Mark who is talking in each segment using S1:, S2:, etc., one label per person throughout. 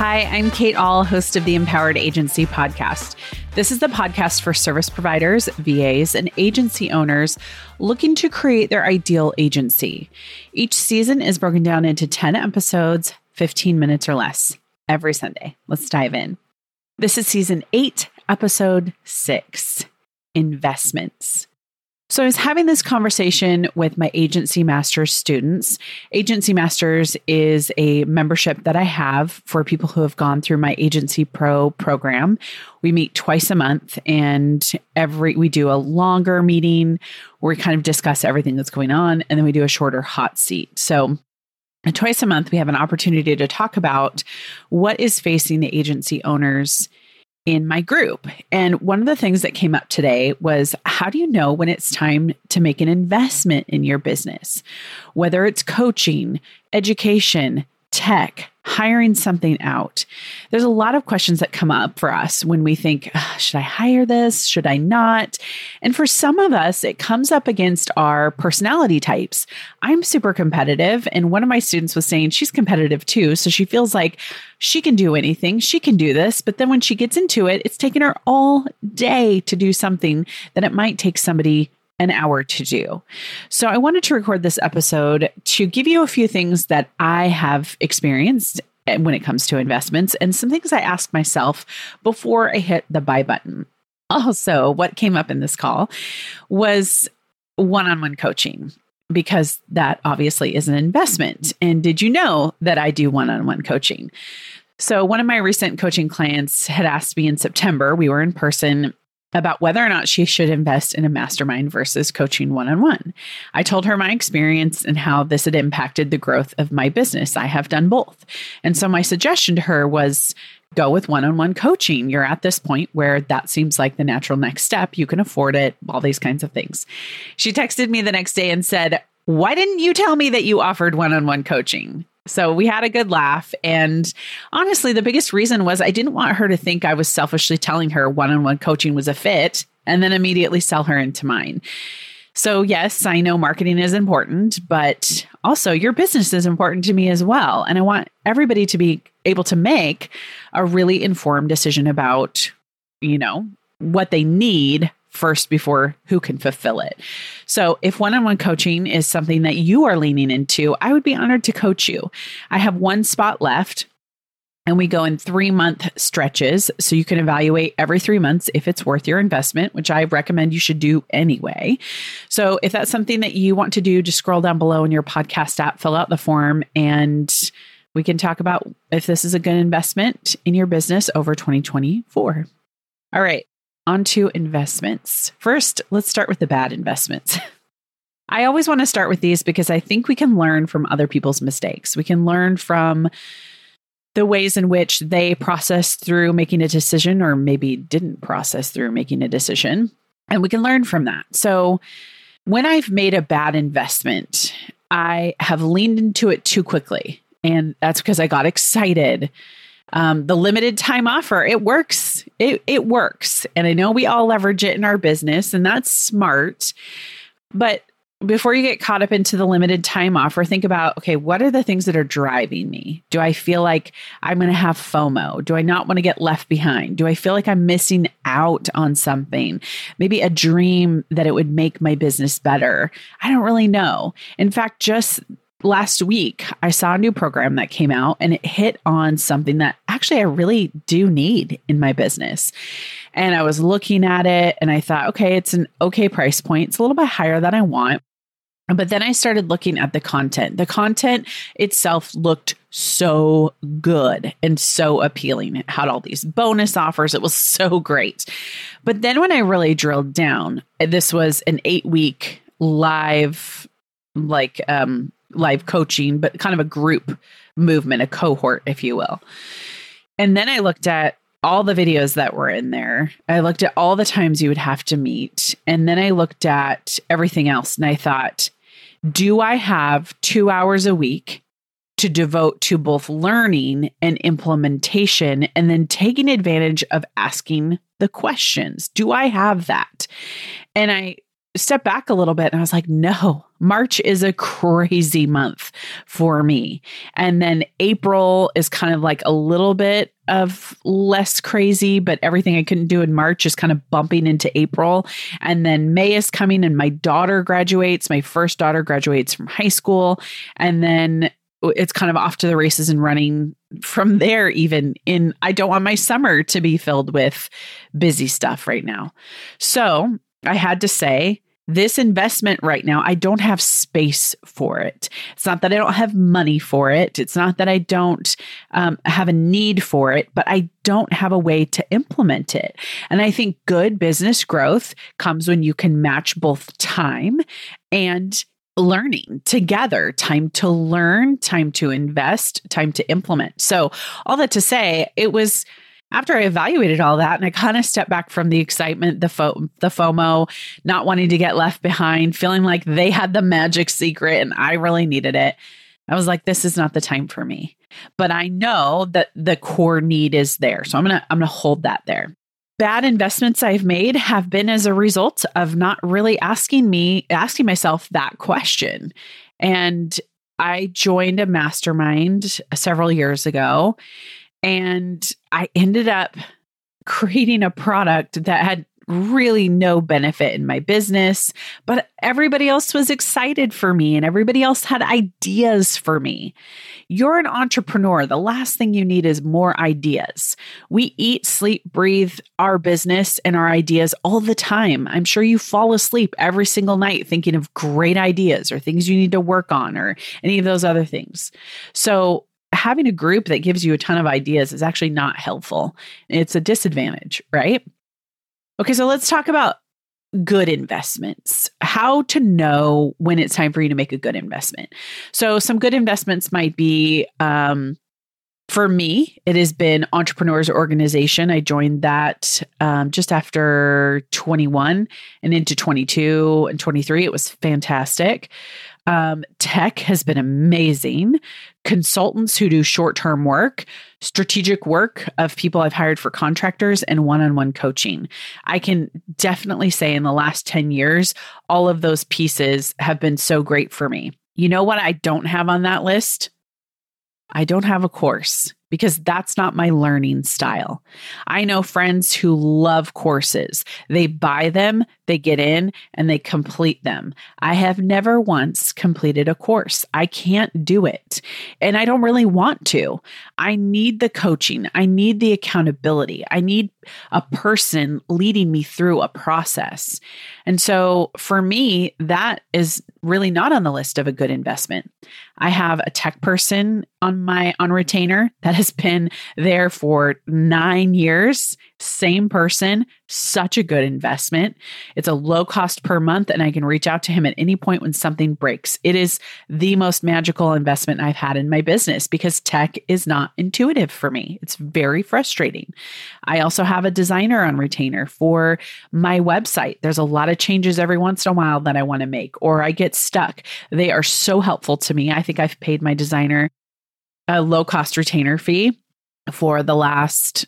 S1: Hi, I'm Kate Ahl, host of the Empowered Agency podcast. This is the podcast for service providers, VAs, and agency owners looking to create their ideal agency. Each season is broken down into 10 episodes, 15 minutes or less, every Sunday. Let's dive in. This is season 8, episode 6, Investments. So I was having this conversation with my Agency Masters students. Agency Masters is a membership that I have for people who have gone through my Agency Pro program. We meet twice a month, and we do a longer meeting where we kind of discuss everything that's going on, and then we do a shorter hot seat. So twice a month, we have an opportunity to talk about what is facing the agency owners in my group. And one of the things that came up today was, how do you know when it's time to make an investment in your business? Whether it's coaching, education, tech, hiring something out. There's a lot of questions that come up for us when we think, should I hire this? Should I not? And for some of us, it comes up against our personality types. I'm super competitive. And one of my students was saying she's competitive too. So she feels like she can do anything. She can do this. But then when she gets into it, it's taken her all day to do something that it might take somebody an hour to do. So I wanted to record this episode to give you a few things that I have experienced when it comes to investments and some things I ask myself before I hit the buy button. Also, what came up in this call was one-on-one coaching, because that obviously is an investment. And did you know that I do one-on-one coaching? So one of my recent coaching clients had asked me in September, we were in person, about whether or not she should invest in a mastermind versus coaching one-on-one. I told her my experience and how this had impacted the growth of my business. I have done both. And so my suggestion to her was go with one-on-one coaching. You're at this point where that seems like the natural next step. You can afford it, all these kinds of things. She texted me the next day and said, "Why didn't you tell me that you offered one-on-one coaching?" So we had a good laugh. And honestly, the biggest reason was I didn't want her to think I was selfishly telling her one-on-one coaching was a fit and then immediately sell her into mine. So yes, I know marketing is important, but also your business is important to me as well. And I want everybody to be able to make a really informed decision about, what they need first before who can fulfill it. So if one-on-one coaching is something that you are leaning into, I would be honored to coach you. I have one spot left, and we go in 3-month stretches. So you can evaluate every 3 months if it's worth your investment, which I recommend you should do anyway. So if that's something that you want to do, just scroll down below in your podcast app, fill out the form, and we can talk about if this is a good investment in your business over 2024. All right. On to investments. First, let's start with the bad investments. I always want to start with these because I think we can learn from other people's mistakes. We can learn from the ways in which they processed through making a decision or maybe didn't process through making a decision. And we can learn from that. So when I've made a bad investment, I have leaned into it too quickly. And that's because I got excited. The limited time offer, it works. It works. And I know we all leverage it in our business, and that's smart. But before you get caught up into the limited time offer, think about, okay, what are the things that are driving me? Do I feel like I'm going to have FOMO? Do I not want to get left behind? Do I feel like I'm missing out on something? Maybe a dream that it would make my business better. I don't really know. In fact, just last week, I saw a new program that came out and it hit on something that actually I really do need in my business. And I was looking at it and I thought, okay, it's an okay price point. It's a little bit higher than I want. But then I started looking at the content. The content itself looked so good and so appealing. It had all these bonus offers. It was so great. But then when I really drilled down, this was an 8-week live coaching, but kind of a group movement, a cohort, if you will. And then I looked at all the videos that were in there. I looked at all the times you would have to meet. And then I looked at everything else and I thought, do I have 2 hours a week to devote to both learning and implementation and then taking advantage of asking the questions? Do I have that? And I stepped back a little bit and I was like, no, March is a crazy month for me. And then April is kind of like a little bit of less crazy, but everything I couldn't do in March is kind of bumping into April. And then May is coming and my daughter graduates. My first daughter graduates from high school. And then it's kind of off to the races and running from there. I don't want my summer to be filled with busy stuff right now. So I had to say, this investment right now, I don't have space for it. It's not that I don't have money for it. It's not that I don't have a need for it, but I don't have a way to implement it. And I think good business growth comes when you can match both time and learning together. Time to learn, time to invest, time to implement. So all that to say, it was after I evaluated all that and I kind of stepped back from the excitement, the FOMO, not wanting to get left behind, feeling like they had the magic secret and I really needed it. I was like, this is not the time for me. But I know that the core need is there. So I'm going to hold that there. Bad investments I've made have been as a result of not really asking myself that question. And I joined a mastermind several years ago. And I ended up creating a product that had really no benefit in my business, but everybody else was excited for me and everybody else had ideas for me. You're an entrepreneur. The last thing you need is more ideas. We eat, sleep, breathe our business and our ideas all the time. I'm sure you fall asleep every single night thinking of great ideas or things you need to work on or any of those other things. So having a group that gives you a ton of ideas is actually not helpful. It's a disadvantage, right? Okay, so let's talk about good investments. How to know when it's time for you to make a good investment. So some good investments might be, for me, it has been Entrepreneurs Organization. I joined that just after 21 and into 22 and 23. It was fantastic. Tech has been amazing. Consultants who do short-term work, strategic work of people I've hired for contractors, and one-on-one coaching. I can definitely say in the last 10 years, all of those pieces have been so great for me. You know what I don't have on that list? I don't have a course because that's not my learning style. I know friends who love courses. They buy them, they get in, and they complete them. I have never once completed a course. I can't do it. And I don't really want to. I need the coaching. I need the accountability. I need a person leading me through a process. And so for me, that is really not on the list of a good investment. I have a tech person on retainer that has been there for 9 years. Same person, such a good investment. It's a low cost per month, and I can reach out to him at any point when something breaks. It is the most magical investment I've had in my business because tech is not intuitive for me. It's very frustrating. I also have a designer on retainer for my website. There's a lot of changes every once in a while that I want to make, or I get stuck. They are so helpful to me. I think I've paid my designer a low cost retainer fee for the last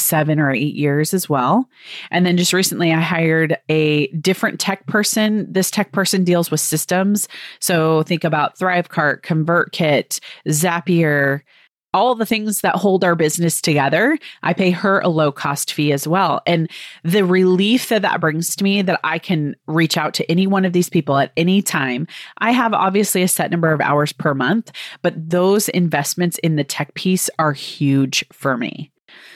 S1: 7 or 8 years as well. And then just recently I hired a different tech person. This tech person deals with systems. So think about ThriveCart, ConvertKit, Zapier, all the things that hold our business together. I pay her a low cost fee as well. And the relief that brings to me that I can reach out to any one of these people at any time. I have obviously a set number of hours per month, but those investments in the tech piece are huge for me.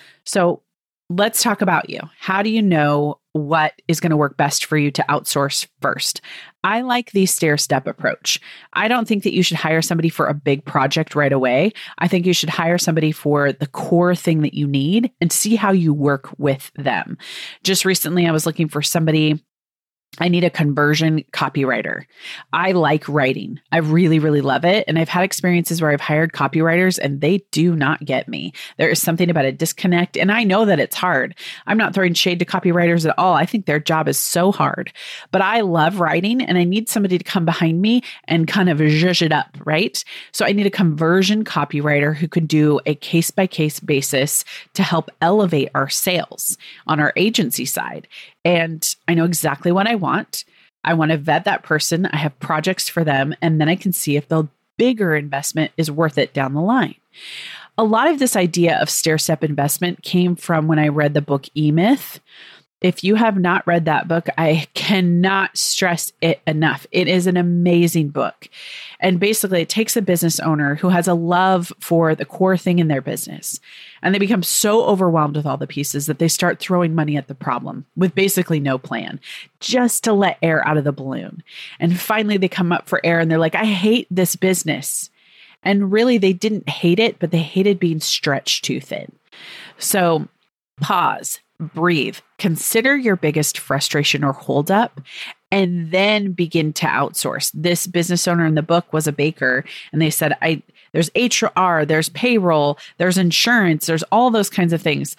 S1: So let's talk about you. How do you know what is going to work best for you to outsource first? I like the stair-step approach. I don't think that you should hire somebody for a big project right away. I think you should hire somebody for the core thing that you need and see how you work with them. Just recently, I was looking for somebody. I need a conversion copywriter. I like writing. I really, really love it. And I've had experiences where I've hired copywriters and they do not get me. There is something about a disconnect. And I know that it's hard. I'm not throwing shade to copywriters at all. I think their job is so hard, but I love writing and I need somebody to come behind me and kind of zhuzh it up, right? So I need a conversion copywriter who could do a case-by-case basis to help elevate our sales on our agency side. And I know exactly what I want. I want to vet that person. I have projects for them, and then I can see if the bigger investment is worth it down the line. A lot of this idea of stair-step investment came from when I read the book E-Myth. If you have not read that book, I cannot stress it enough. It is an amazing book. And basically, it takes a business owner who has a love for the core thing in their business, and they become so overwhelmed with all the pieces that they start throwing money at the problem with basically no plan, just to let air out of the balloon. And finally, they come up for air and they're like, I hate this business. And really, they didn't hate it, but they hated being stretched too thin. So pause, breathe, consider your biggest frustration or holdup, and then begin to outsource. This business owner in the book was a baker, and they said, there's HR, there's payroll, there's insurance, there's all those kinds of things.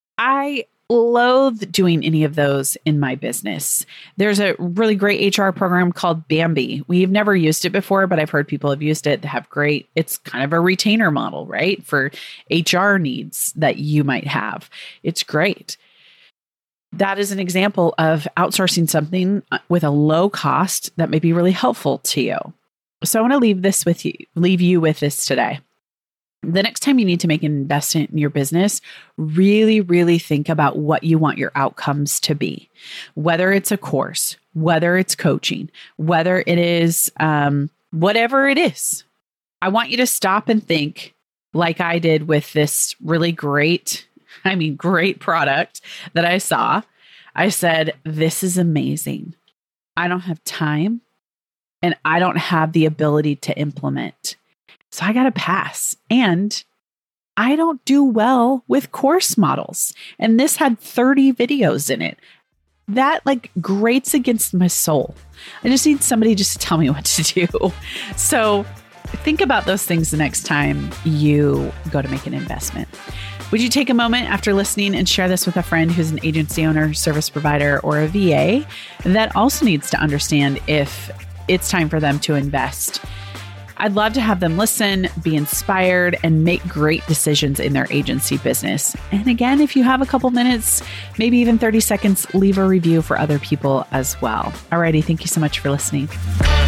S1: I loathe doing any of those in my business. There's a really great HR program called Bambee. We've never used it before, but I've heard people have used it. They have it's kind of a retainer model, right? For HR needs that you might have. It's great. That is an example of outsourcing something with a low cost that may be really helpful to you. So I want to leave you with this today. The next time you need to make an investment in your business, really, really think about what you want your outcomes to be. Whether it's a course, whether it's coaching, whether it is whatever it is. I want you to stop and think like I did with this really great product that I saw. I said, this is amazing. I don't have time and I don't have the ability to implement. So I got to pass. And I don't do well with course models. And this had 30 videos in it. That grates against my soul. I just need somebody just to tell me what to do. So think about those things the next time you go to make an investment. Would you take a moment after listening and share this with a friend who's an agency owner, service provider, or a VA that also needs to understand if it's time for them to invest? I'd love to have them listen, be inspired, and make great decisions in their agency business. And again, if you have a couple minutes, maybe even 30 seconds, leave a review for other people as well. Alrighty, thank you so much for listening.